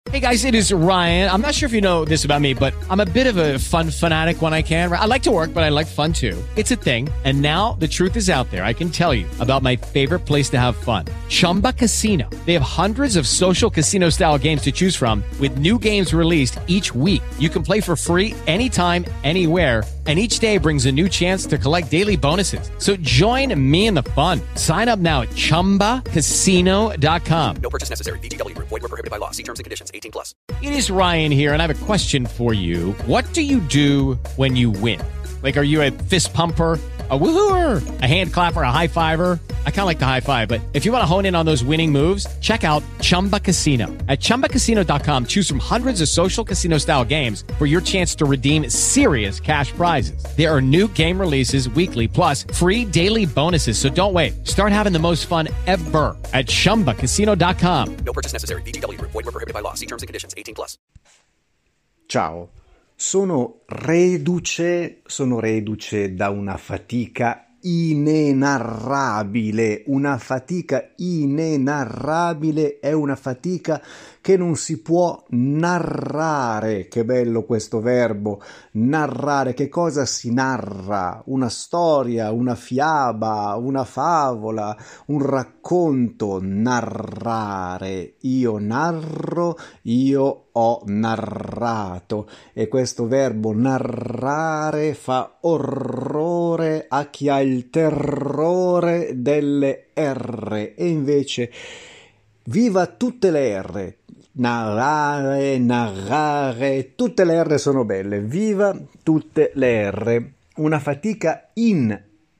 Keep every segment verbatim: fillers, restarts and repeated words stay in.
Hey guys, it is Ryan. I'm not sure if you know this about me, but I'm a bit of a fun fanatic when I can. I like to work, but I like fun too. It's a thing. And now the truth is out there. I can tell you about my favorite place to have fun. Chumba Casino. They have hundreds of social casino style games to choose from with new games released each week. You can play for free anytime, anywhere. And each day brings a new chance to collect daily bonuses. So join me in the fun. Sign up now at chumba casino dot com. No purchase necessary. V G W. Void where prohibited by law. See terms and conditions. eighteen plus. It is Ryan here, and I have a question for you. What do you do when you win? Like, are you a fist pumper, a woohooer, a hand clapper, a high fiver? I kind of like the high five, but if you want to hone in on those winning moves, check out Chumba Casino. At chumba casino dot com, choose from hundreds of social casino style games for your chance to redeem serious cash prizes. There are new game releases weekly, plus free daily bonuses. So don't wait. Start having the most fun ever at chumba casino dot com. No purchase necessary. V G W. Void where prohibited by law. See terms and conditions. eighteen plus. Ciao, sono reduce, sono reduce da una fatica inenarrabile, una fatica inenarrabile, è una fatica che non si può narrare. Che bello questo verbo, narrare. Che cosa si narra? Una storia, una fiaba, una favola, un racconto. Narrare. Io narro, io ho narrato, e questo verbo narrare fa orrore a chi ha il terrore delle R, e invece viva tutte le R. Narrare, narrare, tutte le R sono belle, viva tutte le R. Una fatica in,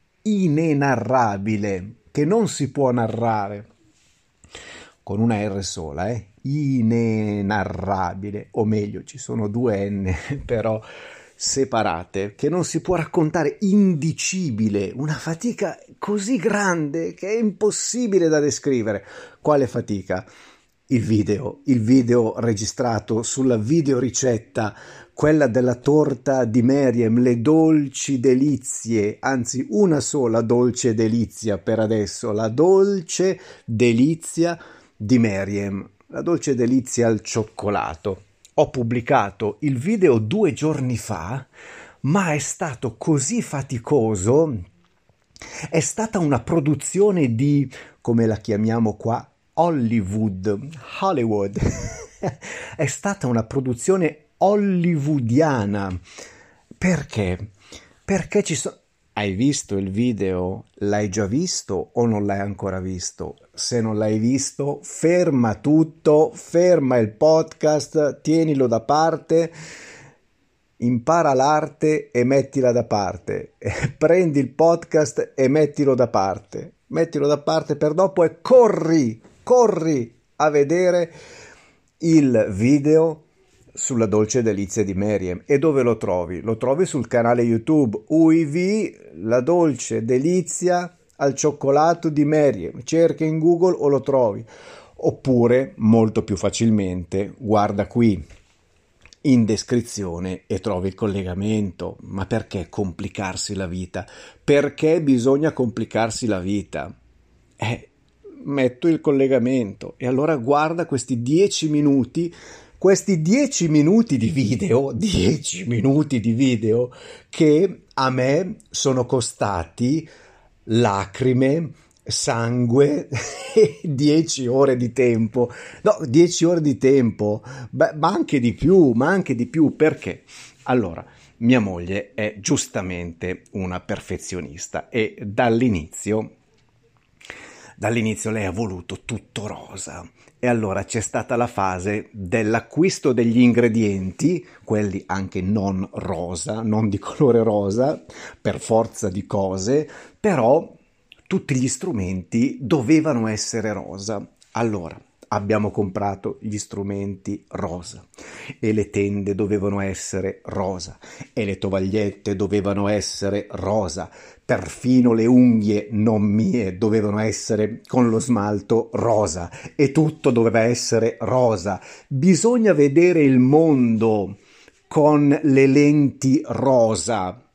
inenarrabile, che non si può narrare, con una R sola, eh? Inenarrabile, o meglio, ci sono due N, però separate, che non si può raccontare, indicibile, una fatica così grande che è impossibile da descrivere. Quale fatica? Il video, il video registrato sulla videoricetta, quella della torta di Meriem, le dolci delizie, anzi una sola dolce delizia per adesso, la dolce delizia di Meriem, la dolce delizia al cioccolato. Ho pubblicato il video due giorni fa, ma è stato così faticoso, è stata una produzione di, come la chiamiamo qua, Hollywood, Hollywood, è stata una produzione hollywoodiana. Perché? Perché ci sono... Hai visto il video? L'hai già visto o non l'hai ancora visto? Se non l'hai visto, ferma tutto, ferma il podcast, tienilo da parte, impara l'arte e mettila da parte. Prendi il podcast e mettilo da parte. Mettilo da parte per dopo e corri, corri a vedere il video sulla dolce delizia di Meriem. E dove lo trovi? Lo trovi sul canale YouTube U I V, la dolce delizia al cioccolato di Meriem. Cerca in Google o lo trovi. Oppure, molto più facilmente, guarda qui in descrizione e trovi il collegamento. Ma perché complicarsi la vita? Perché bisogna complicarsi la vita? Eh, metto il collegamento e allora guarda questi dieci minuti, questi dieci minuti di video, dieci minuti di video che a me sono costati lacrime, sangue e dieci ore di tempo. No, dieci ore di tempo, beh, ma anche di più, ma anche di più. Perché? Allora, mia moglie è giustamente una perfezionista e dall'inizio Dall'inizio lei ha voluto tutto rosa, e allora c'è stata la fase dell'acquisto degli ingredienti, quelli anche non rosa, non di colore rosa, per forza di cose, però tutti gli strumenti dovevano essere rosa. Allora abbiamo comprato gli strumenti rosa e le tende dovevano essere rosa e le tovagliette dovevano essere rosa, perfino le unghie non mie dovevano essere con lo smalto rosa e tutto doveva essere rosa. Bisogna vedere il mondo con le lenti rosa.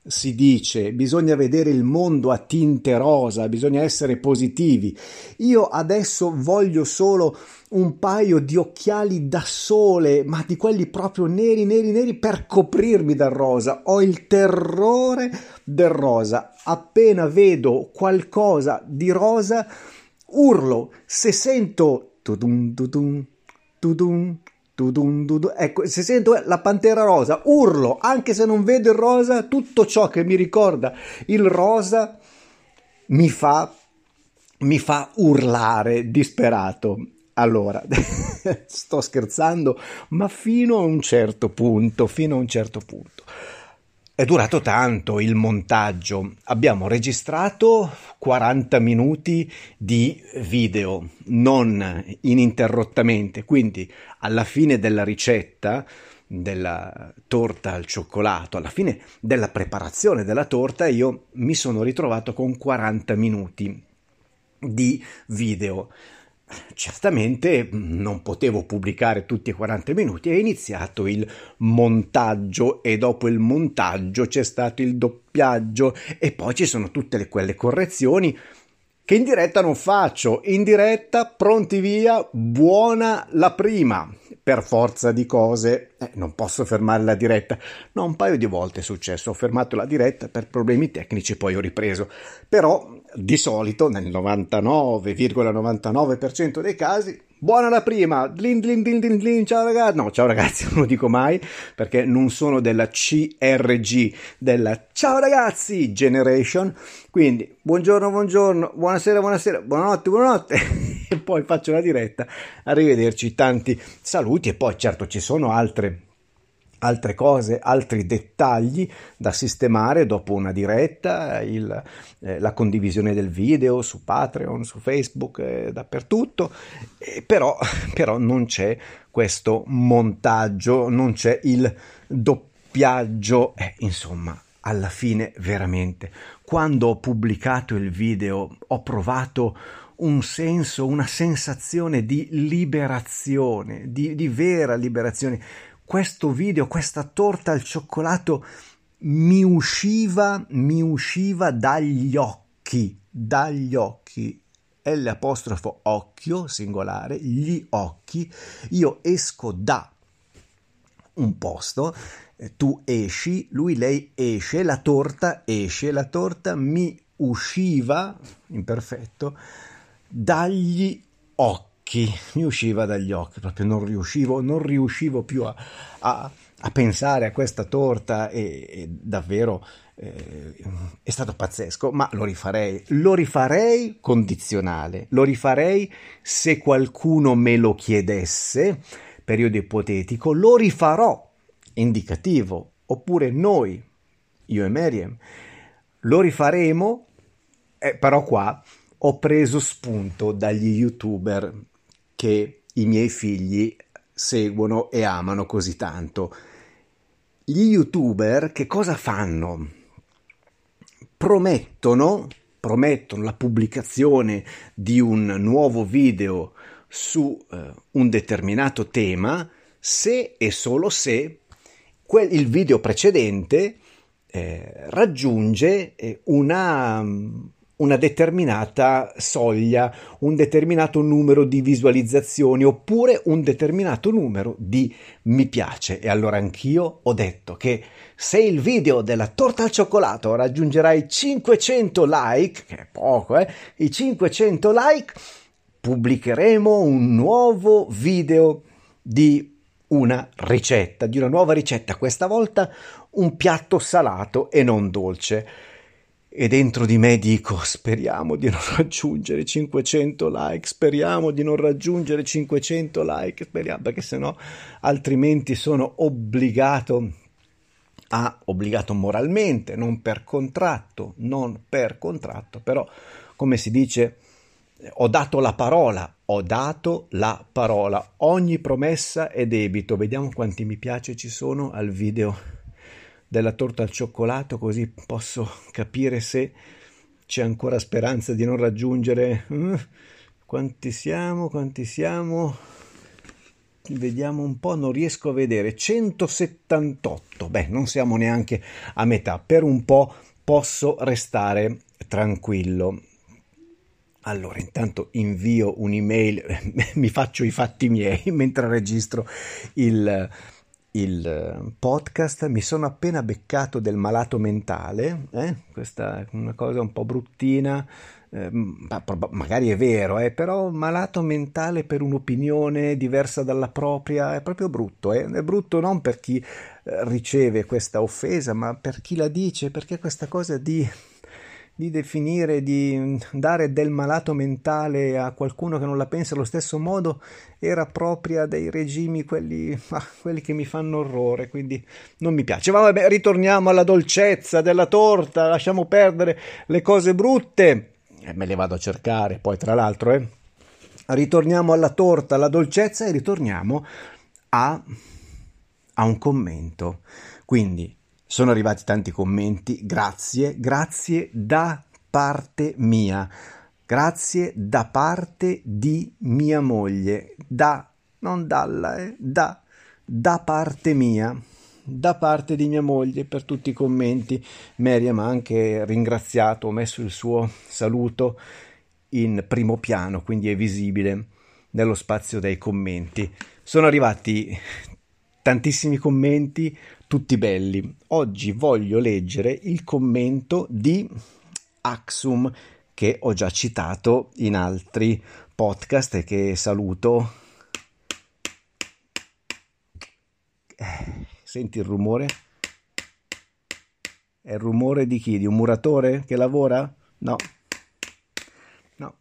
si dice, bisogna vedere il mondo a tinte rosa, bisogna essere positivi. Io adesso voglio solo un paio di occhiali da sole, ma di quelli proprio neri, neri, neri, per coprirmi dal rosa. Ho il terrore del rosa. Appena vedo qualcosa di rosa, urlo. Se sento tudum, tudum, tudum, tudum, tudum, ecco, se sento la pantera rosa, urlo. Anche se non vedo il rosa, tutto ciò che mi ricorda il rosa mi fa, mi fa urlare disperato. Allora, sto scherzando, ma fino a un certo punto, fino a un certo punto. È durato tanto il montaggio. Abbiamo registrato quaranta minuti di video, non ininterrottamente. Quindi, alla fine della ricetta della torta al cioccolato, alla fine della preparazione della torta, io mi sono ritrovato con quaranta minuti di video. Certamente non potevo pubblicare tutti e quaranta minuti, è iniziato il montaggio e dopo il montaggio c'è stato il doppiaggio e poi ci sono tutte le, quelle correzioni che in diretta non faccio. In diretta, pronti via, buona la prima. Per forza di cose eh, non posso fermare la diretta. No, un paio di volte è successo, ho fermato la diretta per problemi tecnici e poi ho ripreso. Però di solito nel novantanove virgola novantanove per cento dei casi buona la prima, dlin, dlin, dlin, dlin, dlin, ciao ragazzi, no ciao ragazzi non lo dico mai perché non sono della C R G, della ciao ragazzi generation, quindi buongiorno buongiorno, buonasera buonasera, buonanotte buonanotte e poi faccio la diretta, arrivederci, tanti saluti e poi certo ci sono altre altre cose, altri dettagli da sistemare dopo una diretta, il, eh, la condivisione del video su Patreon, su Facebook, eh, dappertutto, eh, però, però non c'è questo montaggio, non c'è il doppiaggio, eh, insomma, alla fine veramente, quando ho pubblicato il video ho provato un senso, una sensazione di liberazione, di, di vera liberazione. Questo video, questa torta al cioccolato mi usciva, mi usciva dagli occhi, dagli occhi, L apostrofo occhio, singolare, gli occhi, io esco da un posto, tu esci, lui, lei esce, la torta esce, la torta mi usciva, imperfetto, dagli occhi. Mi usciva dagli occhi, proprio non riuscivo, non riuscivo più a, a, a pensare a questa torta e, e davvero eh, è stato pazzesco, ma lo rifarei, lo rifarei condizionale, lo rifarei se qualcuno me lo chiedesse, periodo ipotetico, lo rifarò indicativo, oppure noi, io e Meriem, lo rifaremo, eh, però qua ho preso spunto dagli youtuber che i miei figli seguono e amano così tanto. Gli youtuber che cosa fanno? Promettono, promettono la pubblicazione di un nuovo video su eh, un determinato tema se e solo se quel, il video precedente eh, raggiunge eh, una... una determinata soglia, un determinato numero di visualizzazioni oppure un determinato numero di mi piace. E allora anch'io ho detto che se il video della torta al cioccolato raggiungerà i cinquecento like, che è poco, eh, i cinquecento like, pubblicheremo un nuovo video di una ricetta, di una nuova ricetta, questa volta un piatto salato e non dolce. E dentro di me dico, speriamo di non raggiungere cinquecento like, speriamo di non raggiungere cinquecento like, speriamo, perché sennò altrimenti sono obbligato a, obbligato moralmente, non per contratto, non per contratto, però come si dice, ho dato la parola, ho dato la parola, ogni promessa è debito. Vediamo quanti mi piace ci sono al video della torta al cioccolato, così posso capire se c'è ancora speranza di non raggiungere uh, quanti siamo, quanti siamo vediamo un po', non riesco a vedere, centosettantotto, beh, non siamo neanche a metà, per un po' posso restare tranquillo. Allora, intanto invio un'email, mi faccio i fatti miei mentre registro il, il podcast. Mi sono appena beccato del malato mentale, eh? Questa è una cosa un po' bruttina, eh, ma prob- magari è vero, eh? Però malato mentale per un'opinione diversa dalla propria è proprio brutto, eh? È brutto non per chi eh, riceve questa offesa, ma per chi la dice, perché questa cosa di... di definire, di dare del malato mentale a qualcuno che non la pensa allo stesso modo era propria dei regimi, quelli, ah, quelli che mi fanno orrore, quindi non mi piace. Ma vabbè, ritorniamo alla dolcezza della torta, lasciamo perdere le cose brutte, e me le vado a cercare poi tra l'altro, eh. Ritorniamo alla torta, alla dolcezza e ritorniamo a, a un commento. Quindi sono arrivati tanti commenti, grazie, grazie da parte mia, grazie da parte di mia moglie, da, non dalla, eh, da, da parte mia, da parte di mia moglie per tutti i commenti. Miriam ha anche ringraziato, ho messo il suo saluto in primo piano, quindi è visibile nello spazio dei commenti. Sono arrivati tantissimi commenti, tutti belli. Oggi voglio leggere il commento di Axum, che ho già citato in altri podcast e che saluto. Eh, senti il rumore? È il rumore di chi? Di un muratore che lavora? No. No.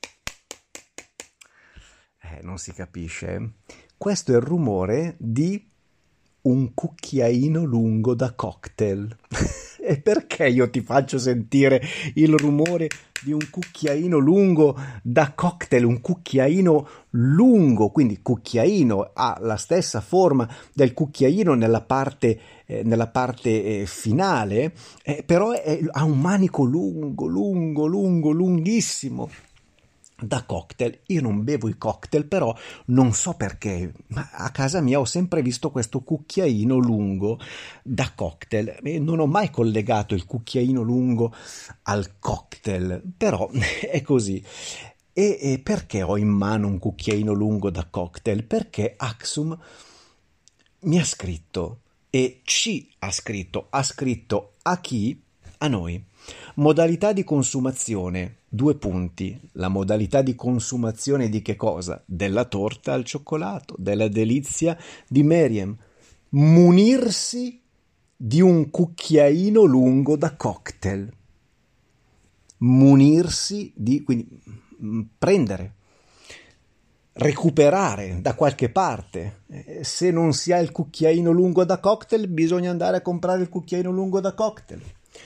Eh, non si capisce. Questo è il rumore di un cucchiaino lungo da cocktail. E perché io ti faccio sentire il rumore di un cucchiaino lungo da cocktail? Un cucchiaino lungo, quindi cucchiaino ha la stessa forma del cucchiaino nella parte, eh, nella parte eh, finale, eh, però è, ha un manico lungo, lungo, lungo, lunghissimo. Da cocktail. Io non bevo i cocktail, però non so perché, ma a casa mia ho sempre visto questo cucchiaino lungo da cocktail e non ho mai collegato il cucchiaino lungo al cocktail, però è così. E, e perché ho in mano un cucchiaino lungo da cocktail? Perché Axum mi ha scritto e ci ha scritto, ha scritto a chi? A noi. Modalità di consumazione, due punti. La modalità di consumazione di che cosa? Della torta al cioccolato, della delizia di Miriam. Munirsi di un cucchiaino lungo da cocktail. Munirsi di, quindi prendere, recuperare da qualche parte. Se non si ha il cucchiaino lungo da cocktail, bisogna andare a comprare il cucchiaino lungo da cocktail.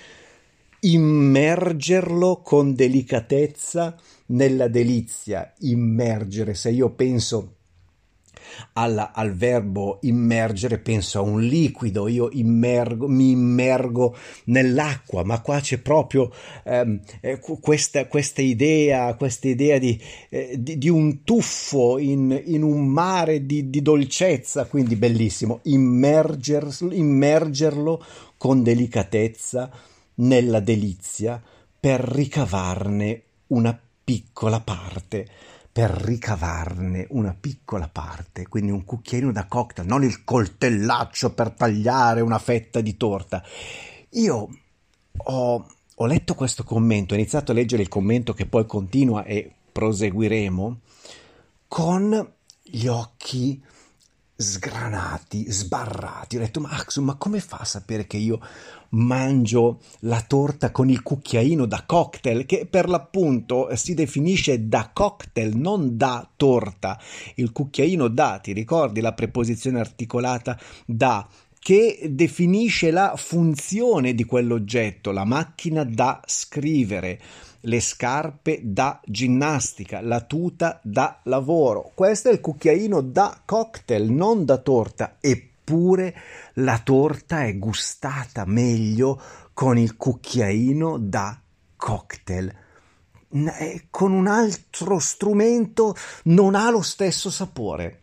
Immergerlo con delicatezza nella delizia. Immergere, se io penso alla, al verbo immergere, penso a un liquido, io immergo, mi immergo nell'acqua, ma qua c'è proprio ehm, eh, questa, questa idea, questa idea di, eh, di, di un tuffo in, in un mare di, di dolcezza, quindi bellissimo, immergerlo, immergerlo con delicatezza nella delizia per ricavarne una piccola parte, per ricavarne una piccola parte, quindi un cucchiaino da cocktail, non il coltellaccio per tagliare una fetta di torta. Io ho, ho letto questo commento, ho iniziato a leggere il commento che poi continua e proseguiremo, con gli occhi sgranati, sbarrati. Ho detto, ma Axum, ma come fa a sapere che io mangio la torta con il cucchiaino da cocktail, che per l'appunto si definisce da cocktail, non da torta. Il cucchiaino da, ti ricordi la preposizione articolata da, che definisce la funzione di quell'oggetto, la macchina da scrivere, le scarpe da ginnastica, la tuta da lavoro. Questo è il cucchiaino da cocktail, non da torta. Eppure la torta è gustata meglio con il cucchiaino da cocktail. Con un altro strumento non ha lo stesso sapore.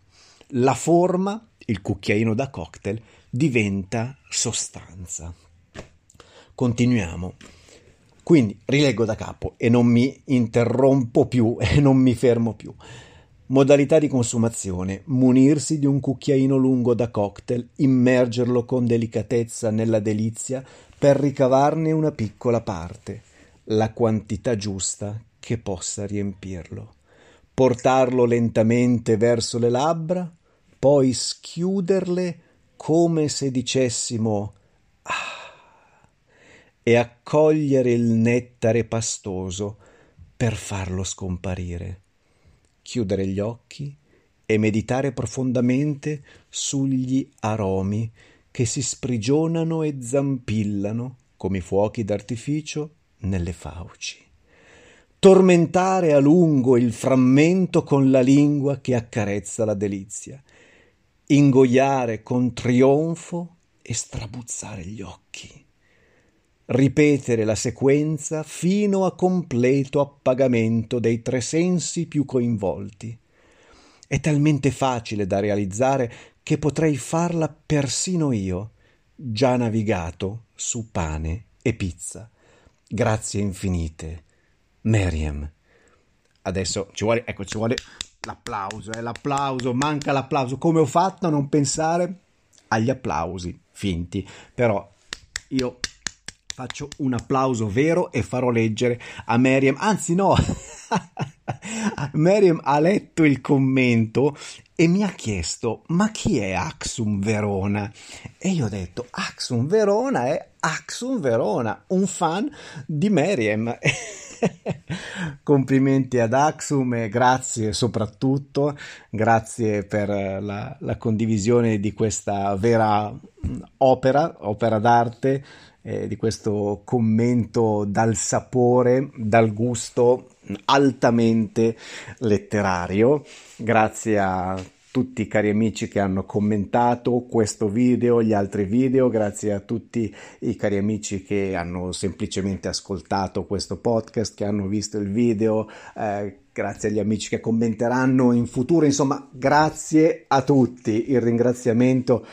La forma, il cucchiaino da cocktail, diventa sostanza. Continuiamo. Quindi rileggo da capo e non mi interrompo più e non mi fermo più. Modalità di consumazione: munirsi di un cucchiaino lungo da cocktail, immergerlo con delicatezza nella delizia per ricavarne una piccola parte, la quantità giusta che possa riempirlo. Portarlo lentamente verso le labbra, poi schiuderle come se dicessimo ah, e accogliere il nettare pastoso per farlo scomparire. Chiudere gli occhi e meditare profondamente sugli aromi che si sprigionano e zampillano come i fuochi d'artificio nelle fauci. Tormentare a lungo il frammento con la lingua che accarezza la delizia. Ingoiare con trionfo e strabuzzare gli occhi. Ripetere la sequenza fino a completo appagamento dei tre sensi più coinvolti. È talmente facile da realizzare che potrei farla persino io, già navigato su pane e pizza. Grazie infinite, Miriam. Adesso ci vuole, ecco, ci vuole l'applauso, eh, l'applauso, manca l'applauso. Come ho fatto a non pensare agli applausi finti? Però io faccio un applauso vero e farò leggere a Miriam, anzi no, Miriam ha letto il commento e mi ha chiesto: ma chi è Axum Verona? E io ho detto: Axum Verona è Axum Verona, un fan di Miriam. Complimenti ad Axum e grazie soprattutto, grazie per la, la condivisione di questa vera opera, opera d'arte, eh, di questo commento dal sapore, dal gusto altamente letterario. Grazie a tutti i cari amici che hanno commentato questo video, gli altri video, grazie a tutti i cari amici che hanno semplicemente ascoltato questo podcast, che hanno visto il video, eh, grazie agli amici che commenteranno in futuro, insomma grazie a tutti. Il ringraziamento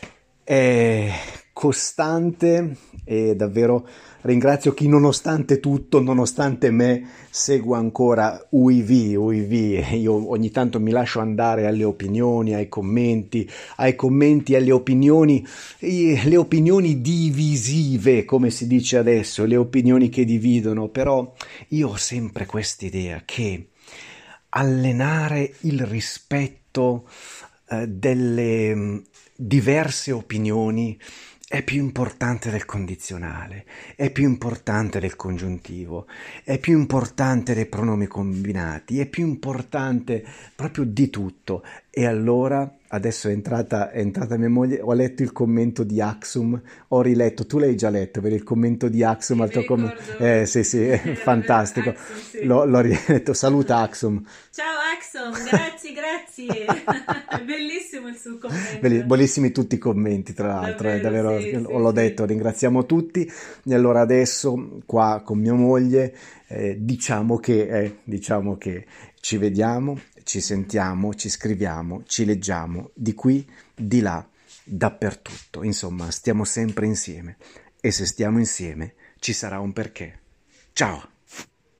è costante e davvero ringrazio chi nonostante tutto, nonostante me, segua ancora U I V, U I V. Io ogni tanto mi lascio andare alle opinioni, ai commenti, ai commenti, alle opinioni, le opinioni divisive, come si dice adesso, le opinioni che dividono, però io ho sempre quest'idea che allenare il rispetto eh, delle diverse opinioni è più importante del condizionale, è più importante del congiuntivo, è più importante dei pronomi combinati, è più importante proprio di tutto. E allora adesso è entrata, è entrata mia moglie, ho letto il commento di Axum, ho riletto, tu l'hai già letto, vedi il commento di Axum, Sì, al tuo mi commento, ricordo. eh sì sì, è fantastico, Axum, sì. l'ho, l'ho riletto, saluta Axum. Ciao Axon, grazie, grazie. Bellissimo il suo commento. Belli- Bellissimi tutti i commenti, tra l'altro, eh, Davvero, davvero, sì, sì, l'ho sì. detto, ringraziamo tutti. E allora adesso qua con mia moglie eh, diciamo che eh, diciamo che ci vediamo, ci sentiamo, ci scriviamo, ci leggiamo di qui, di là, dappertutto. Insomma, stiamo sempre insieme e se stiamo insieme ci sarà un perché. Ciao!